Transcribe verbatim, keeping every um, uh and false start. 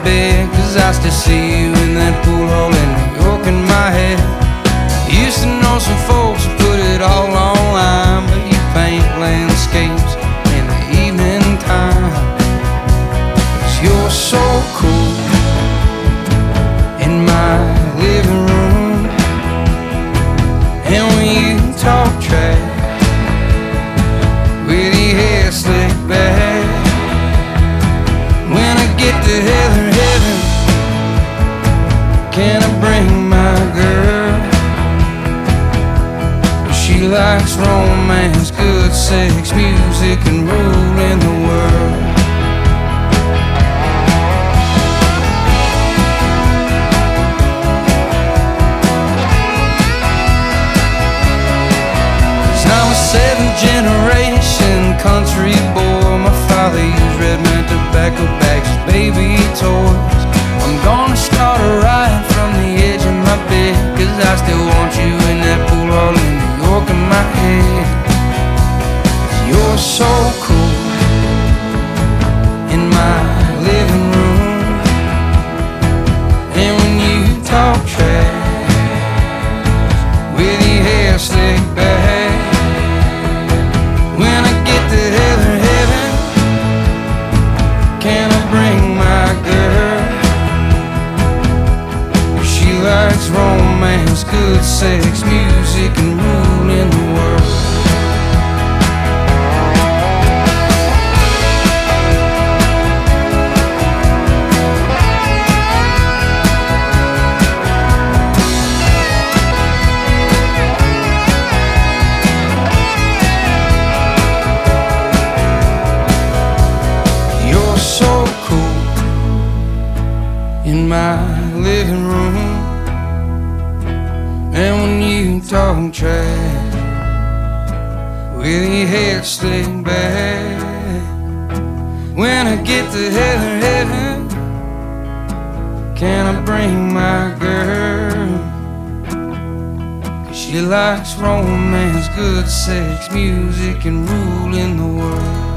bed, 'cause I still see you in that pool hall in New York in my head. Used to know some folks who put it all online, but you paint landscapes in the evening time. 'Cause you're so cool in my living room, and when you talk trash with your hair slicked back, when I get to hell or heaven, can I bring my girl? She likes romance, good sex, music, and ruling the world. I'm a seventh generation country boy. My father used red man tobacco bags as baby toys. I'm gonna start a riot from the edge of my bed, 'cause I still want you in that pool hall in New York in my head. You're so cool in my living room, and when you talk trash with your hair slicked back, when I get to hell or heaven, can I bring my girl? She likes romance, good sex, music, and ruling the world. In my living room, and when you talk trash with your hair slicked back, when I get to hell or heaven, can I bring my girl? 'Cause she likes romance, good sex, music, and ruling the world.